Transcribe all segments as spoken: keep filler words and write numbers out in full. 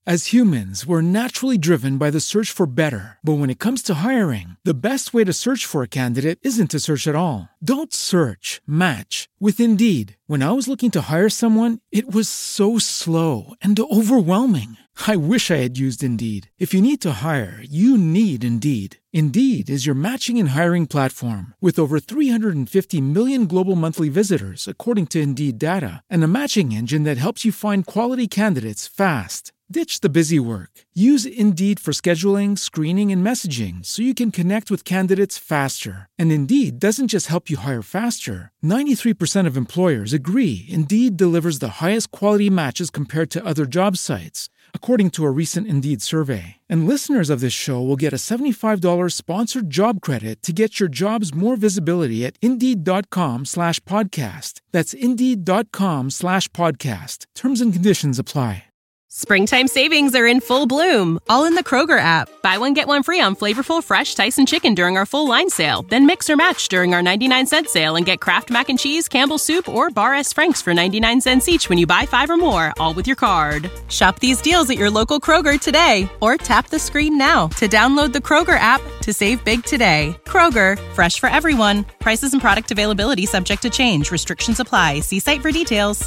As humans, we're naturally driven by the search for better. But when it comes to hiring, the best way to search for a candidate isn't to search at all. Don't search, match with Indeed. When I was looking to hire someone, it was so slow and overwhelming. I wish I had used Indeed. If you need to hire, you need Indeed. Indeed is your matching and hiring platform with over three hundred fifty million global monthly visitors, according to Indeed data, and a matching engine that helps you find quality candidates fast. Ditch the busy work. Use Indeed for scheduling, screening, and messaging so you can connect with candidates faster. And Indeed doesn't just help you hire faster. ninety-three percent of employers agree Indeed delivers the highest quality matches compared to other job sites, according to a recent Indeed survey. And listeners of this show will get a seventy-five dollars sponsored job credit to get your jobs more visibility at Indeed.com slash podcast. That's Indeed.com slash podcast. Terms and conditions apply. Springtime savings are in full bloom, all in the Kroger app. Buy one, get one free on flavorful, fresh Tyson chicken during our full line sale. Then mix or match during our ninety-nine cent sale and get Kraft Mac and Cheese, Campbell's Soup, or Bar S. Frank's for ninety-nine cents each when you buy five or more, all with your card. Shop these deals at your local Kroger today, or tap the screen now to download the Kroger app to save big today. Kroger, fresh for everyone. Prices and product availability subject to change. Restrictions apply. See site for details.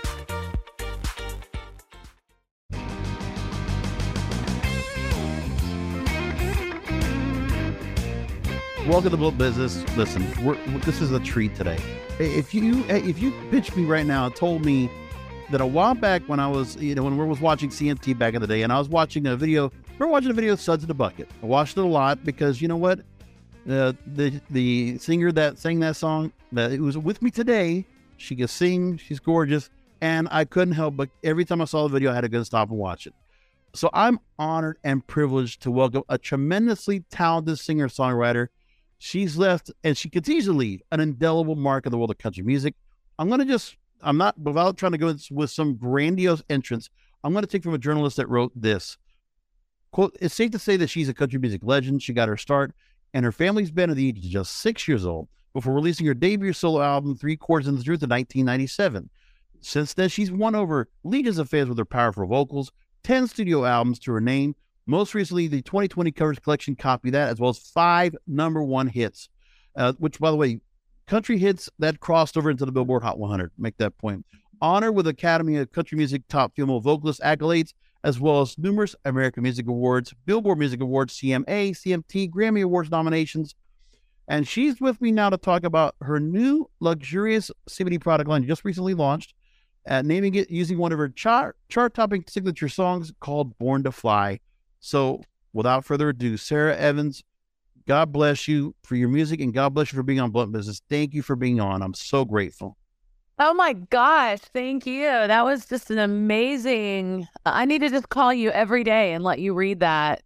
Welcome to Book Business. Listen, we're, this is a treat today. If you if you pitched me right now and told me that a while back when I was, you know, when we was watching C M T back in the day, and I was watching a video, we were watching a video of Suds in the Bucket. I watched it a lot because, you know what, uh, the the singer that sang that song, that it was with me today. She can sing, she's gorgeous, and I couldn't help but every time I saw the video, I had to go stop and watch it. So I'm honored and privileged to welcome a tremendously talented singer-songwriter. She's left, and she continues to leave, an indelible mark in the world of country music. I'm going to just, I'm not, without trying to go with some grandiose entrance, I'm going to take from a journalist that wrote this. Quote, it's safe to say that she's a country music legend. She got her start, and her family's been at the age of just six years old before releasing her debut solo album, Three Chords and the Truth, in nineteen ninety-seven. Since then, she's won over legions of fans with her powerful vocals, ten studio albums to her name. Most recently, the twenty twenty Covers Collection copied that, as well as five number one hits, uh, which, by the way, country hits that crossed over into the Billboard Hot one hundred. Make that point. Honor with Academy of Country Music Top Female Vocalist accolades, as well as numerous American Music Awards, Billboard Music Awards, C M A, C M T, Grammy Awards nominations. And she's with me now to talk about her new luxurious C B D product line just recently launched, uh, naming it using one of her chart, chart-topping signature songs called Born to Fly. So without further ado, Sarah Evans, God bless you for your music, and God bless you for being on Blunt Business. Thank you for being on. I'm so grateful. Oh my gosh, thank you. That was just an amazing, I need to just call you every day and let you read that.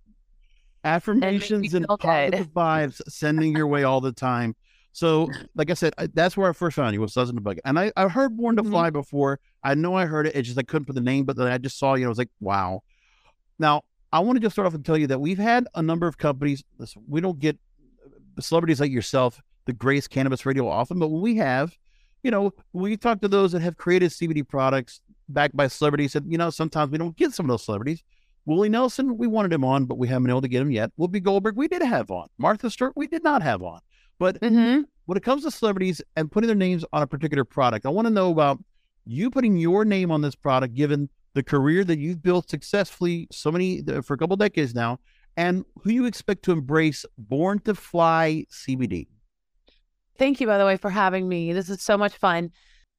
Affirmations and, and positive vibes sending your way all the time. So, like I said, I, that's where I first found you, was Suds in the Bucket. And I, I've heard Born to Fly mm-hmm. before. I know I heard it. It's just I couldn't put the name, but then I just saw you. I was like, wow. Now, I want to just start off and tell you that we've had a number of companies. Listen, we don't get celebrities like yourself to grace Cannabis Radio often, but when we have, you know, we talk to those that have created C B D products backed by celebrities, and, you know, sometimes we don't get some of those celebrities. Willie Nelson, we wanted him on, but we haven't been able to get him yet. Whoopi Goldberg, we did have on. Martha Stewart, we did not have on. But mm-hmm. when it comes to celebrities and putting their names on a particular product, I want to know about you putting your name on this product, given the career that you've built successfully so many for a couple of decades now, and who you expect to embrace Born to Fly C B D. Thank you, by the way, for having me. This is so much fun.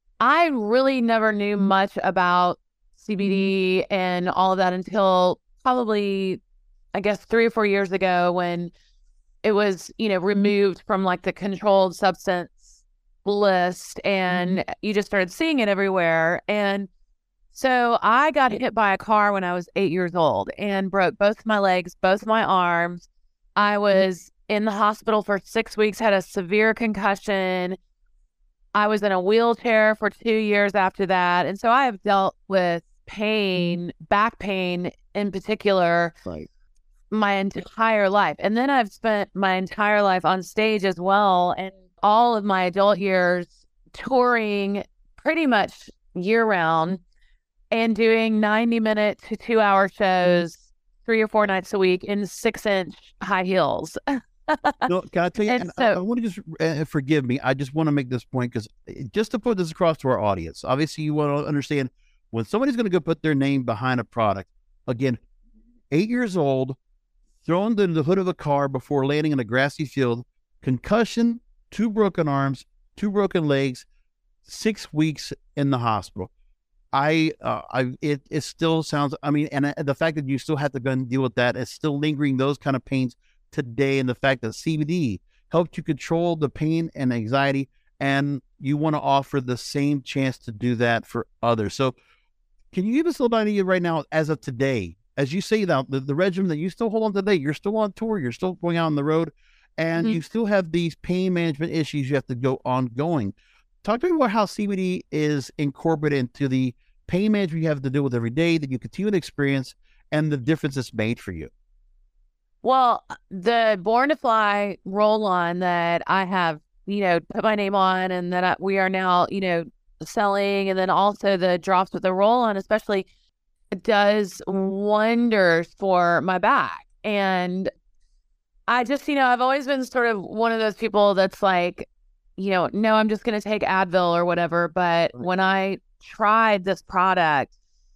I really never knew much about C B D and all of that until probably, I guess, three or four years ago, when it was, you know, removed from like the controlled substance list, and you just started seeing it everywhere. And so I got hit by a car when I was eight years old and broke both my legs, both my arms. I was in the hospital for six weeks, had a severe concussion. I was in a wheelchair for two years after that. And so I have dealt with pain, back pain in particular, right, my entire life. And then I've spent my entire life on stage as well, and all of my adult years touring pretty much year round. and doing ninety minute to two hour shows three or four nights a week in six inch high heels. No, can I tell you? And And so- I, I want to just uh, forgive me. I just want to make this point because just to put this across to our audience, obviously you want to understand when somebody's going to go put their name behind a product. Again, eight years old, thrown into the hood of a car before landing in a grassy field, concussion, two broken arms, two broken legs, six weeks in the hospital. I, uh, I, it, it still sounds. I mean, and uh, the fact that you still have to go and deal with that is still lingering. Those kind of pains today, and the fact that C B D helped you control the pain and anxiety, and you want to offer the same chance to do that for others. So, can you give us a little idea right now, as of today, as you say that the, the regimen that you still hold on today, you're still on tour, you're still going out on the road, and Mhm. you still have these pain management issues you have to go ongoing. Talk to me about how C B D is incorporated into the pain management you have to deal with every day that you continue to experience, and the difference it's made for you. Well, the Born to Fly roll on that I have, you know, put my name on, and that I, we are now, you know, selling, and then also the drops with the roll on, especially, does wonders for my back. And I just, you know, I've always been sort of one of those people that's like, you know, no, I'm just going to take Advil or whatever. But Right. when I tried this product,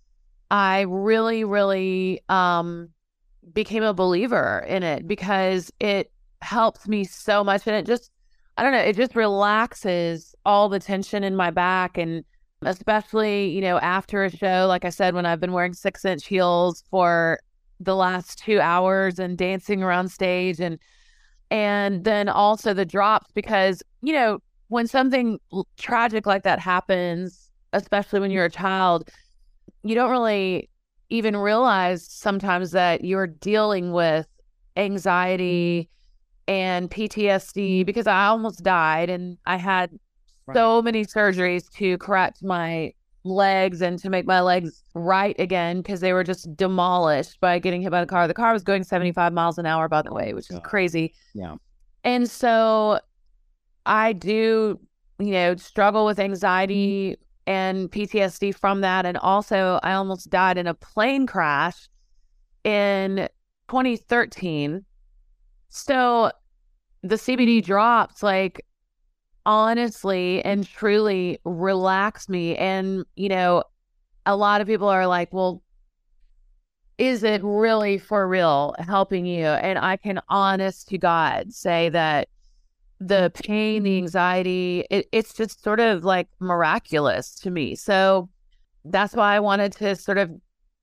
I really, really, um, became a believer in it because it helps me so much. And it just, I don't know, it just relaxes all the tension in my back. And especially, you know, after a show, like I said, when I've been wearing six inch heels for the last two hours and dancing around stage, and, and then also the drops, because, you know, when something l- tragic like that happens, especially when you're a child, you don't really even realize sometimes that you're dealing with anxiety and P T S D, because I almost died and I had so many surgeries to correct my legs and to make my legs right again, because they were just demolished by getting hit by the car. The car was going seventy-five miles an hour, by the way, which is God. crazy. Yeah. And so I do, you know, struggle with anxiety and P T S D from that. And also, I almost died in a plane crash in twenty thirteen. So the C B D drops, like, honestly and truly relax me. And, you know, a lot of people are like, well, is it really for real helping you? And I can honest to God say that the pain, the anxiety, it, it's just sort of like miraculous to me. So that's why I wanted to sort of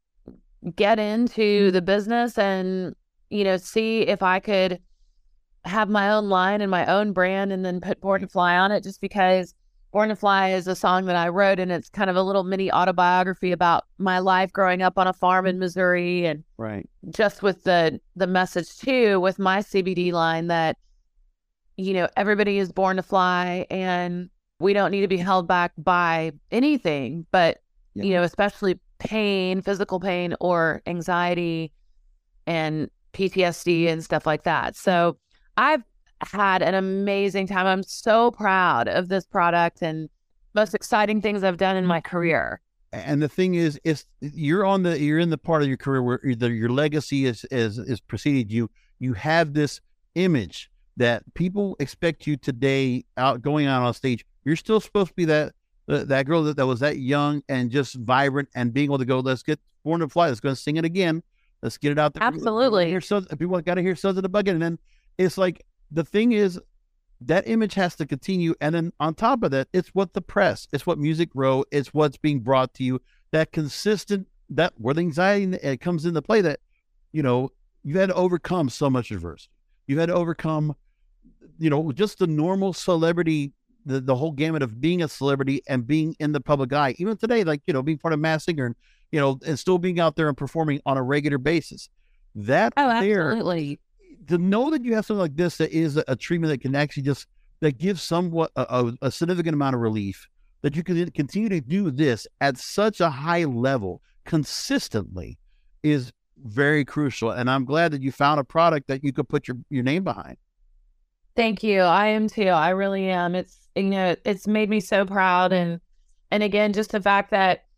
get into the business and, you know, see if I could have my own line and my own brand, and then put Born to Fly on it, just because Born to Fly is a song that I wrote, and it's kind of a little mini autobiography about my life growing up on a farm in Missouri, and Right. just with the the message too with my C B D line that, you know, everybody is born to fly, and we don't need to be held back by anything, but, Yeah. you know, especially pain, physical pain or anxiety and P T S D and stuff like that. So I've had an amazing time. I'm so proud of this product, and most exciting things I've done in my career. And the thing is, is you're on the you're in the part of your career where either your legacy is is is preceded you. You have this image that people expect you today out going out on stage. You're still supposed to be that uh, that girl that, that was that young and just vibrant and being able to go, let's get Born to Fly. Let's go and sing it again. Let's get it out there. Absolutely. Hear Sons- people got to hear Sons of the Bucket. And then it's like, the thing is, that image has to continue. And then on top of that, it's what the press, it's what Music Row, it's what's being brought to you, that consistent, that where the anxiety it comes into play, that, you know, you've had to overcome so much adversity. You've had to overcome, you know, just the normal celebrity, the, the whole gamut of being a celebrity and being in the public eye. Even today, like, you know, being part of Masked Singer and, you know, and still being out there and performing on a regular basis. That Oh, there, absolutely. to know that you have something like this that is a, a treatment that can actually just, that gives somewhat a, a, a significant amount of relief, that you can continue to do this at such a high level consistently, is very crucial. And I'm glad that you found a product that you could put your, your name behind. Thank you. I am too. I really am. It's, you know, it's made me so proud. And, and again, just the fact that,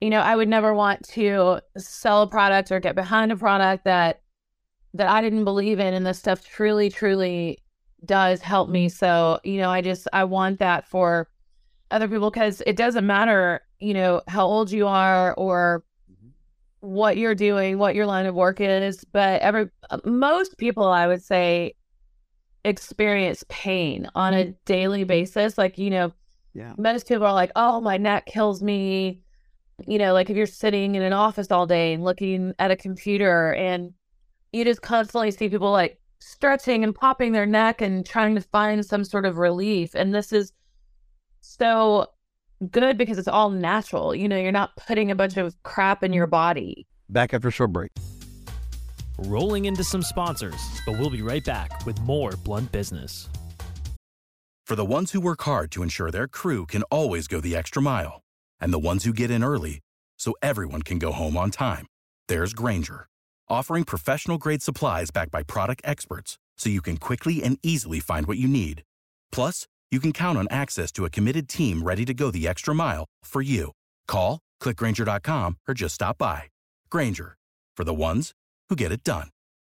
you know, I would never want to sell a product or get behind a product that that I didn't believe in. And this stuff truly, truly does help me. So, you know, I just, I want that for other people, because it doesn't matter, you know, how old you are or what you're doing, what your line of work is. But every, most people, I would say, experience pain on a daily basis. Like, you know, Yeah. most people are like, oh, my neck kills me. You know, like if you're sitting in an office all day and looking at a computer and you just constantly see people like stretching and popping their neck and trying to find some sort of relief. And this is so good because it's all natural. You know, you're not putting a bunch of crap in your body. Back after a short break. Rolling into some sponsors, but we'll be right back with more Blunt Business. For the ones who work hard to ensure their crew can always go the extra mile, and the ones who get in early so everyone can go home on time, there's Grainger, offering professional-grade supplies backed by product experts so you can quickly and easily find what you need. Plus, you can count on access to a committed team ready to go the extra mile for you. Call, click Grainger dot com, or just stop by. Grainger, for the ones who get it done.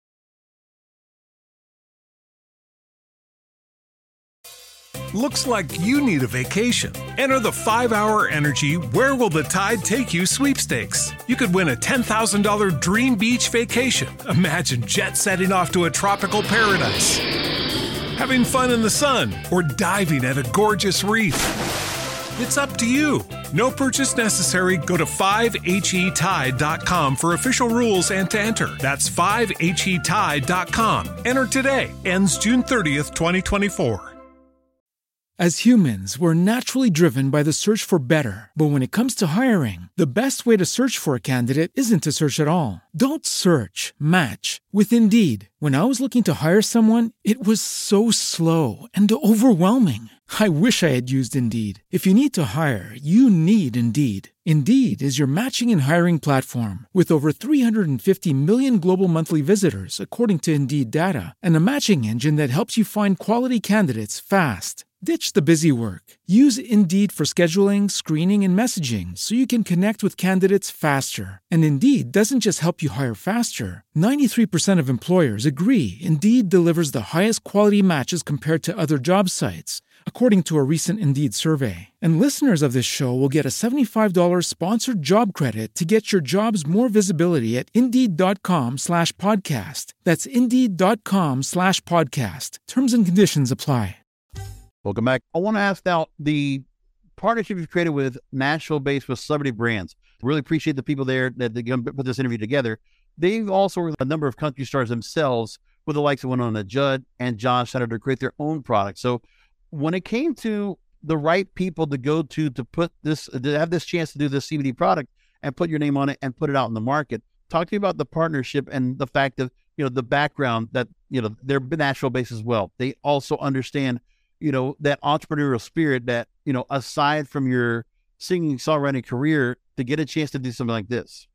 Looks like you need a vacation. Enter the five hour Energy Where Will the Tide Take You sweepstakes. You could win a ten thousand dollars dream beach vacation. Imagine jet setting off to a tropical paradise, having fun in the sun, or diving at a gorgeous reef. It's up to you. No purchase necessary. Go to five H E tide dot com for official rules and to enter. That's five H E tide dot com. Enter today. Ends June thirtieth, twenty twenty-four. As humans, we're naturally driven by the search for better. But when it comes to hiring, the best way to search for a candidate isn't to search at all. Don't search, match with Indeed. When I was looking to hire someone, it was so slow and overwhelming. I wish I had used Indeed. If you need to hire, you need Indeed. Indeed is your matching and hiring platform with over three hundred fifty million global monthly visitors, according to Indeed data, and a matching engine that helps you find quality candidates fast. Ditch the busy work. Use Indeed for scheduling, screening, and messaging so you can connect with candidates faster. And Indeed doesn't just help you hire faster. ninety-three percent of employers agree Indeed delivers the highest quality matches compared to other job sites, according to a recent Indeed survey. And listeners of this show will get a seventy-five dollars sponsored job credit to get your jobs more visibility at Indeed.com slash podcast. That's Indeed.com slash podcast. Terms and conditions apply. Welcome back. I want to ask now the partnership you've created with Nashville-based with Celebrity Brands. Really appreciate the people there that they put this interview together. They've also worked with a number of country stars themselves, with the likes of Winona Judd and Josh Senator, to create their own product. So when it came to the right people to go to to put this, to have this chance to do this C B D product and put your name on it and put it out in the market, talk to me about the partnership and the fact of, you know, the background that, you know, they're Nashville-based as well. They also understand, you know, that entrepreneurial spirit that, you know, aside from your singing, songwriting career, to get a chance to do something like this.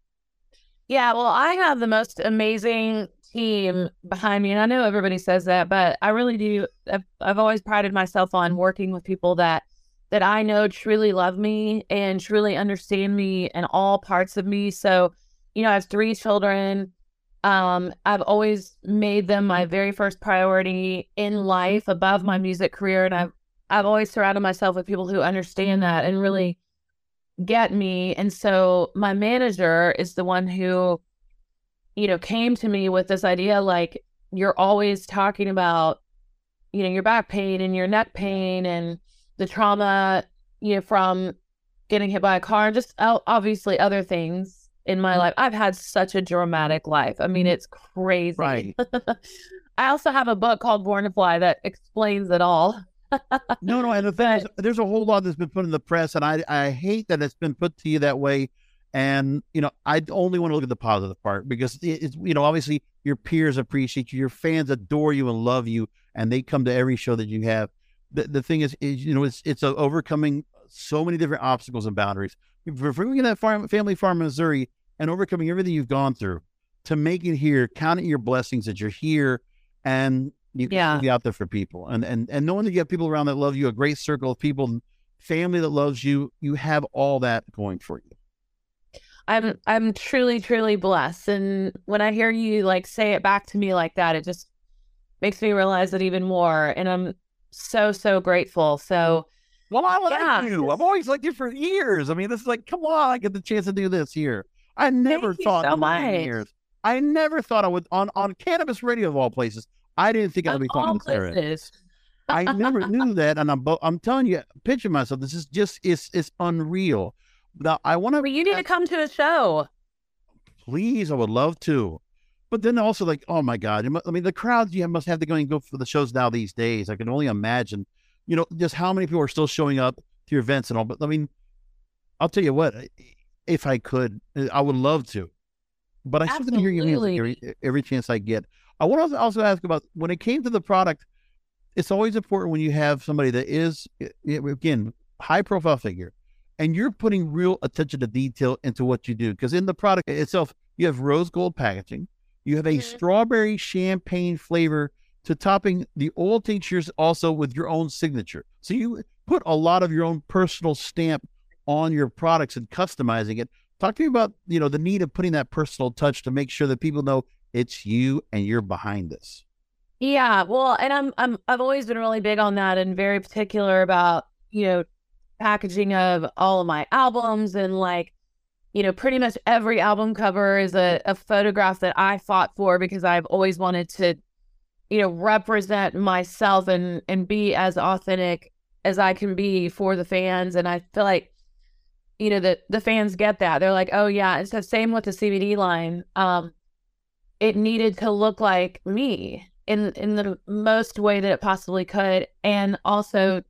Yeah, well, I have the most amazing team behind me. And I know everybody says that, but I really do. I've, I've always prided myself on working with people that, that I know truly love me and truly understand me and all parts of me. So, you know, I have three children. Um, I've always made them my very first priority in life above my music career. And I've, I've always surrounded myself with people who understand that and really get me. And so my manager is the one who, you know, came to me with this idea, like, you're always talking about, you know, your back pain and your neck pain and the trauma, you know, from getting hit by a car and just obviously other things in my life. I've had such a dramatic life. I mean, it's crazy. Right. I also have a book called Born to Fly that explains it all. No, no. And the thing is, there's a whole lot that's been put in the press, and I, I hate that it's been put to you that way. And, you know, I only want to look at the positive part, because it, it's, you know, obviously your peers appreciate you, your fans adore you and love you, and they come to every show that you have. The, the thing is, is, you know, it's, it's a overcoming so many different obstacles and boundaries. For bringing that farm, family farm in Missouri and overcoming everything you've gone through to make it here, counting your blessings that you're here and you can Yeah. be out there for people. And, and, and knowing that you have people around that love you, a great circle of people, family that loves you, you have all that going for you. I'm I'm truly, truly blessed. And when I hear you like say it back to me like that, it just makes me realize it even more. And I'm so, so grateful. So Well, I like yeah. you. I've always liked you for years. I mean, this is like, come on, I get the chance to do this here. I never Thank you thought so in my much. years. I never thought I would on on cannabis radio of all places. I didn't think I would Of be talking all to Sarah. places. I never knew that, and I'm bo- I'm telling you, picture myself. This is just it's it's unreal. Now I want Well, you need to come to a show. Please, I would love to. But then also like, oh my God, you mu- I mean, the crowds you must have to go and go for the shows now these days. I can only imagine, you know, just how many people are still showing up to your events and all. But I mean, I'll tell you what, if I could, I would love to. But I still didn't hear your music every, every chance I get. I want to also ask about when it came to the product. It's always important when you have somebody that is, again, high profile figure, and you're putting real attention to detail into what you do. Because in the product itself, you have rose gold packaging, you have a Mhm. strawberry champagne flavor to topping the oil tinctures also with your own signature. So you put a lot of your own personal stamp on your products and customizing it. Talk to me about, you know, the need of putting that personal touch to make sure that people know it's you and you're behind this. Yeah, well, and I'm I'm I've always been really big on that and very particular about, you know, packaging of all of my albums and like, you know, pretty much every album cover is a, a photograph that I fought for because I've always wanted to, you know, represent myself and and be as authentic as I can be for the fans. And I feel like, you know, that the fans get that. They're like, oh yeah, it's the same with the C B D line. Um, it needed to look like me in in the most way that it possibly could, and also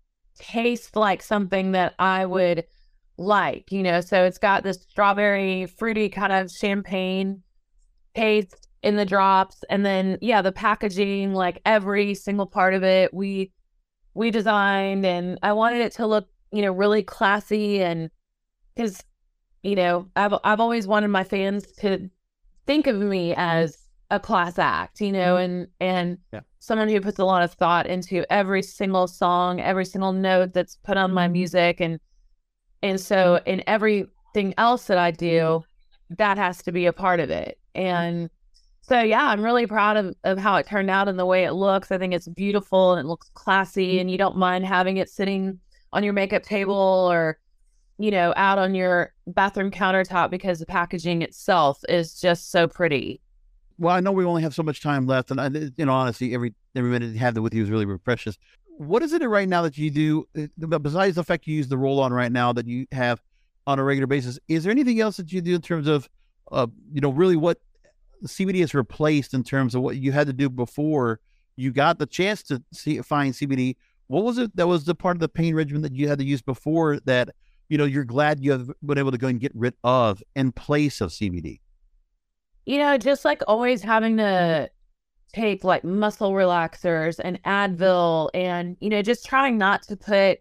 taste like something that I would like, you know. So it's got this strawberry, fruity kind of champagne taste in the drops, and then yeah, the packaging, like every single part of it, we we designed, and I wanted it to look, you know, really classy, and because, you know, I've I've always wanted my fans to think of me as a class act, you know, and and Yeah. someone who puts a lot of thought into every single song, every single note that's put on my music, and and so in everything else that I do, that has to be a part of it. And so yeah, I'm really proud of, of how it turned out and the way it looks. I think it's beautiful and it looks classy, and you don't mind having it sitting on your makeup table or, you know, out on your bathroom countertop because the packaging itself is just so pretty. Well, I know we only have so much time left, and I, you know, honestly, every every minute you have with you is really precious. What is it right now that you do, uh, besides the fact you use the roll-on right now that you have on a regular basis? Is there anything else that you do in terms of, uh, you know, really what C B D has replaced in terms of what you had to do before you got the chance to see find C B D? What was it that was the part of the pain regimen that you had to use before that, you know, you're glad you have been able to go and get rid of in place of C B D? You know, just like always having to take like muscle relaxers and Advil, and, you know, just trying not to put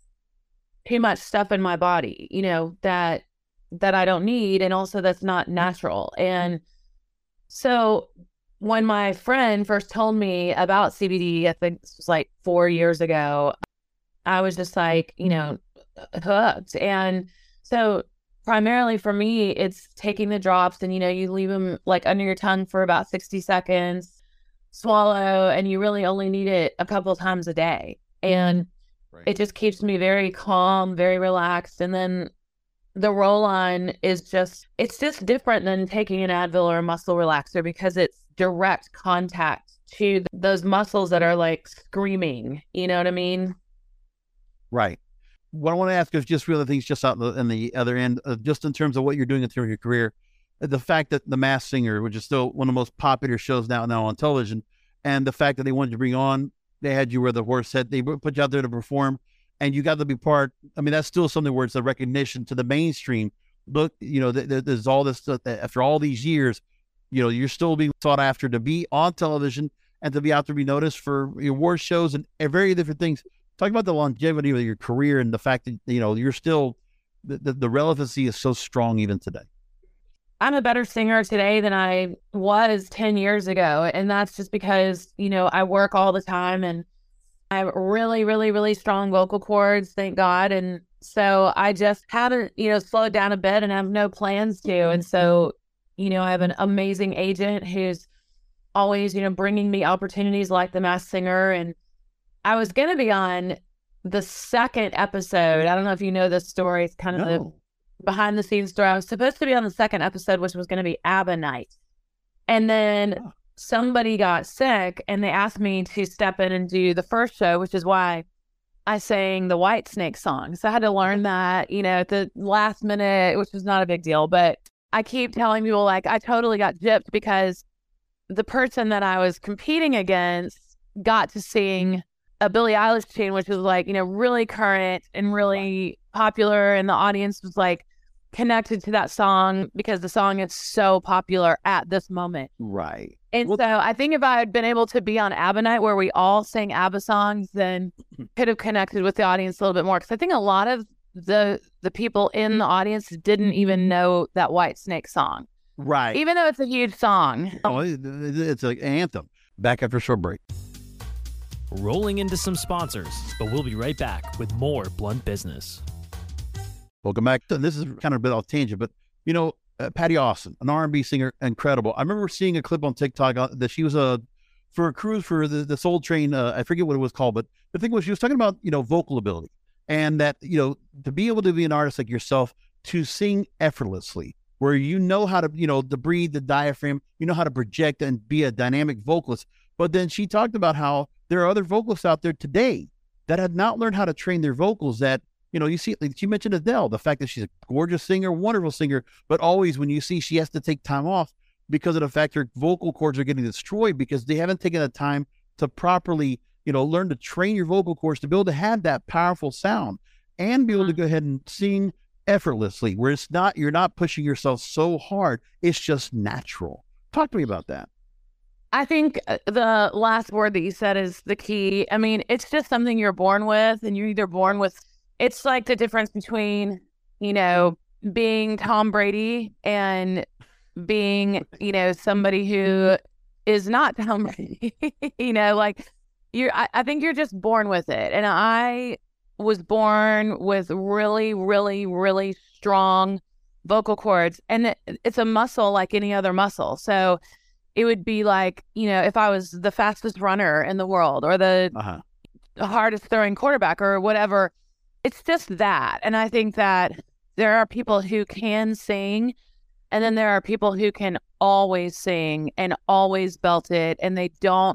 too much stuff in my body, you know, that that I don't need, and also that's not natural. And so when my friend first told me about C B D, I think this was like four years ago, I was just like, you know, hooked. And so primarily for me, it's taking the drops, and, you know, you leave them like under your tongue for about sixty seconds, swallow, and you really only need it a couple of times a day. And Right. it just keeps me very calm, very relaxed. And then the roll-on is just, it's just different than taking an Advil or a muscle relaxer because it's direct contact to th- those muscles that are like screaming. You know what I mean? Right. What I want to ask is just really things just out in the, in the other end, uh, just in terms of what you're doing in terms of your career. Uh, The fact that The Masked Singer, which is still one of the most popular shows now now on television, and the fact that they wanted to bring on, they had you where the horse said, they put you out there to perform, and you got to be part. I mean, that's still something where it's a recognition to the mainstream. Look, you know, th- th- there's all this stuff that after all these years, you know, you're still being sought after to be on television and to be out there, be noticed for your award shows and uh, very different things. Talk about the longevity of your career and the fact that, you know, you're still, the, the, the relevancy is so strong even today. I'm a better singer today than I was ten years ago. And that's just because, you know, I work all the time, and I have really, really, really strong vocal cords, thank God. And, So I just haven't, you know, slowed down a bit and have no plans to. And so, you know, I have an amazing agent who's always, you know, bringing me opportunities like The Masked Singer. And I was going to be on the second episode. I don't know if you know this story. It's kind of No. the behind the scenes story. I was supposed to be on the second episode, which was going to be ABBA Night. And then Oh. somebody got sick and they asked me to step in and do the first show, which is why I sang the Whitesnake song. So I had to learn that, you know, at the last minute, which was not a big deal. But I keep telling people, like, I totally got gypped because the person that I was competing against got to sing a Billie Eilish tune, which was like, you know, really current and really popular. And the audience was like connected to that song because the song is so popular at this moment. Right. And Well- so I think if I had been able to be on ABBA Night where we all sang ABBA songs, then could have connected with the audience a little bit more. Because I think a lot of the the people in the audience didn't even know that Whitesnake song, Right. even though it's a huge song. Oh, it- it's an anthem. Back after a short break. Rolling into some sponsors, but we'll be right back with more Blunt Business. Welcome back. And this is kind of a bit off tangent, but you know, uh, Patty Austin, an R and B singer, incredible. I remember seeing a clip on TikTok uh, that she was a uh, for a cruise for the, the Soul Train. Uh, I forget what it was called, but the thing was she was talking about, you know, vocal ability, and that, you know, to be able to be an artist like yourself, to sing effortlessly, where you know how to, you know, to breathe the diaphragm, you know how to project and be a dynamic vocalist. But then she talked about how there are other vocalists out there today that have not learned how to train their vocals. That, you know, you see, like she mentioned Adele, the fact that she's a gorgeous singer, wonderful singer, but always when you see she has to take time off because of the fact her vocal cords are getting destroyed because they haven't taken the time to properly, you know, learn to train your vocal cords to be able to have that powerful sound and be able to go ahead and sing effortlessly, where it's not, you're not pushing yourself so hard. It's just natural. Talk to me about that. I think uh, the last word that you said is the key. I mean, it's just something you're born with, and you're either born with, it's like the difference between, you know, being Tom Brady and being, you know, somebody who is not Tom Brady. You know, like you're, I, I think you're just born with it. And I was born with really, really, really strong vocal cords, and it, it's a muscle like any other muscle. So it would be like, you know, if I was the fastest runner in the world or the Uh-huh. hardest throwing quarterback or whatever, it's just that. And I think that there are people who can sing, and then there are people who can always sing and always belt it, and they don't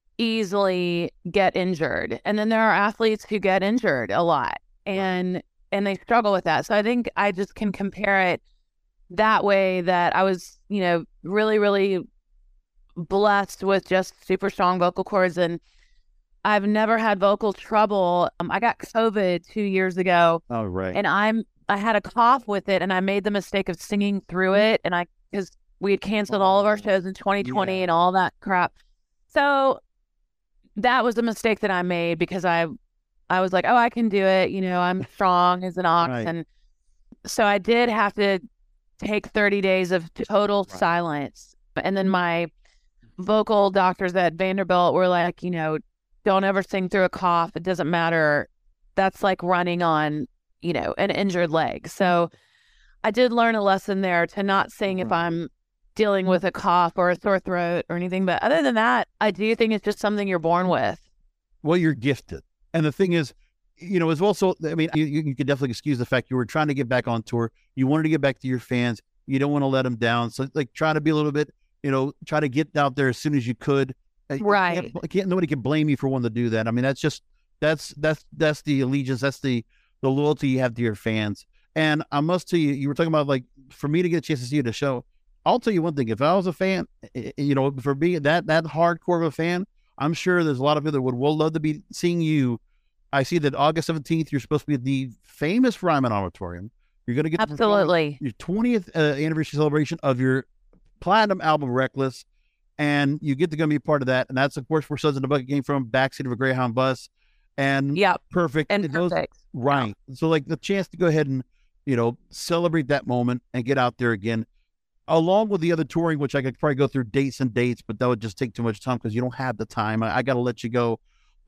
easily get injured. And then there are athletes who get injured a lot, and and they struggle with that. So I think I just can compare it that way, that I was, you know, really, really blessed with just super strong vocal cords, and I've never had vocal trouble. Um, I got COVID two years ago, Oh, right. and I'm I had a cough with it, and I made the mistake of singing through it, and I because we had canceled all of our shows in twenty twenty Yeah. and all that crap. So that was a mistake that I made because I I was like, oh, I can do it. You know, I'm strong as an ox, Right. and so I did have to take thirty days of total Right. silence, and then my vocal doctors at Vanderbilt were like, you know, don't ever sing through a cough. It doesn't matter. That's like running on, you know, an injured leg. So I did learn a lesson there to not sing if I'm dealing with a cough or a sore throat or anything. But other than that, I do think it's just something you're born with. Well, you're gifted. And the thing is, you know, it's also, I mean, you, you could definitely excuse the fact you were trying to get back on tour. You wanted to get back to your fans. You don't want to let them down. So, like, try to be a little bit, you know, try to get out there as soon as you could. Uh, you Right. Can't, you can't, nobody can blame you for wanting to do that. I mean, that's just, that's, that's, that's the allegiance. That's the, the loyalty you have to your fans. And I must tell you, you were talking about, like, for me to get a chance to see you at the show, I'll tell you one thing. If I was a fan, eh, you know, for being that, that hardcore of a fan, I'm sure there's a lot of people that would will love to be seeing you. I see that August seventeenth, you're supposed to be at the famous Ryman Auditorium. You're going to get to perform Absolutely. your twentieth uh, anniversary celebration of your platinum album, Reckless. And you get to go be a part of that. And that's, of course, where Sons in the Bucket came from, backseat of a Greyhound bus. And Yep. perfect. And It goes- perfect. right. So, like, the chance to go ahead and, you know, celebrate that moment and get out there again, along with the other touring, which I could probably go through dates and dates, but that would just take too much time because you don't have the time. I, I got to let you go.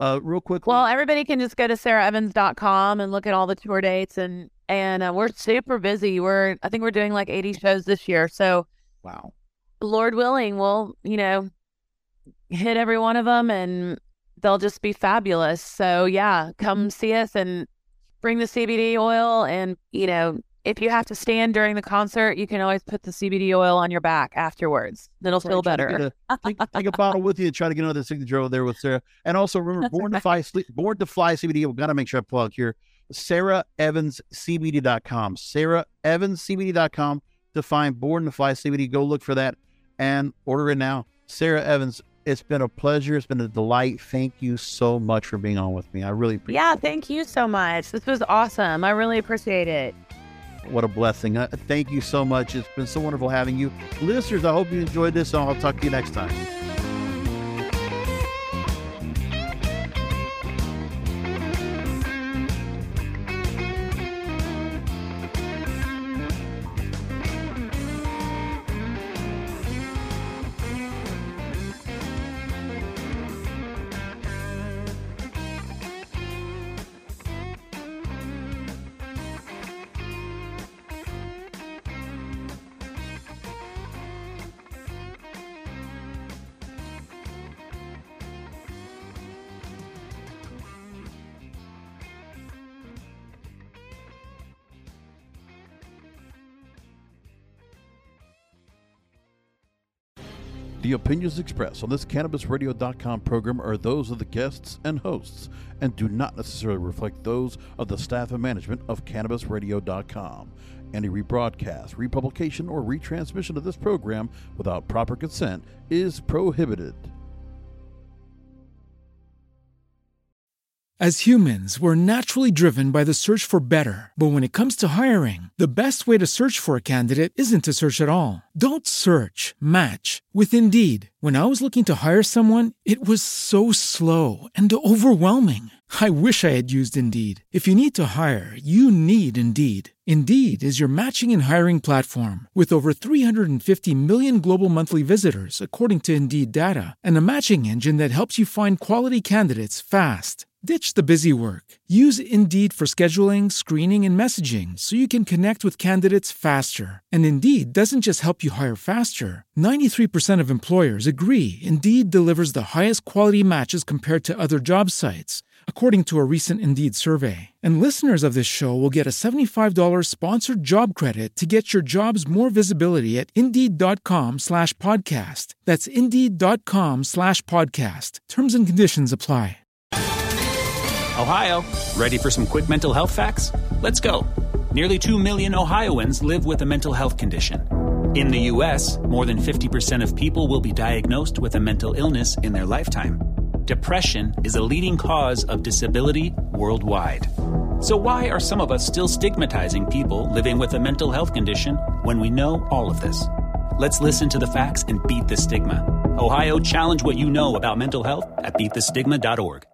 Uh, real quick. Well, everybody can just go to sarah evans dot com and look at all the tour dates, and and uh, we're super busy. We're I think we're doing like eighty shows this year. So, wow, Lord willing, we'll you know hit every one of them, and they'll just be fabulous. So yeah, come see us and bring the C B D oil, and you know. If you have to stand during the concert, you can always put the C B D oil on your back afterwards. It'll That's feel right. Try to better. get a- take, take a bottle with you and try to get another signature over there with Sarah. And also remember, That's Born right. to Fly, Sleep, Born to Fly C B D. We've got to make sure I plug here. sarah evans c b d dot com. sarah evans c b d dot com to find Born to Fly C B D. Go look for that and order it now. Sarah Evans, it's been a pleasure. It's been a delight. Thank you so much for being on with me. I really appreciate Yeah, it. thank you so much. This was awesome. I really appreciate it. What a blessing. Uh, thank you so much. It's been so wonderful having you. Listeners, I hope you enjoyed this, and I'll talk to you next time. The opinions expressed on this Cannabis Radio dot com program are those of the guests and hosts and do not necessarily reflect those of the staff and management of Cannabis Radio dot com. Any rebroadcast, republication, or retransmission of this program without proper consent is prohibited. As humans, we're naturally driven by the search for better. But when it comes to hiring, the best way to search for a candidate isn't to search at all. Don't search, match with Indeed. When I was looking to hire someone, it was so slow and overwhelming. I wish I had used Indeed. If you need to hire, you need Indeed. Indeed is your matching and hiring platform with over three hundred fifty million global monthly visitors, according to Indeed data, and a matching engine that helps you find quality candidates fast. Ditch the busy work. Use Indeed for scheduling, screening, and messaging so you can connect with candidates faster. And Indeed doesn't just help you hire faster. ninety-three percent of employers agree Indeed delivers the highest quality matches compared to other job sites, according to a recent Indeed survey. And listeners of this show will get a seventy-five dollars sponsored job credit to get your jobs more visibility at Indeed.com slash podcast. That's Indeed.com slash podcast. Terms and conditions apply. Ohio, ready for some quick mental health facts? Let's go. Nearly two million Ohioans live with a mental health condition. In the U S, more than fifty percent of people will be diagnosed with a mental illness in their lifetime. Depression is a leading cause of disability worldwide. So why are some of us still stigmatizing people living with a mental health condition when we know all of this? Let's listen to the facts and beat the stigma. Ohio, challenge what you know about mental health at beat the stigma dot org.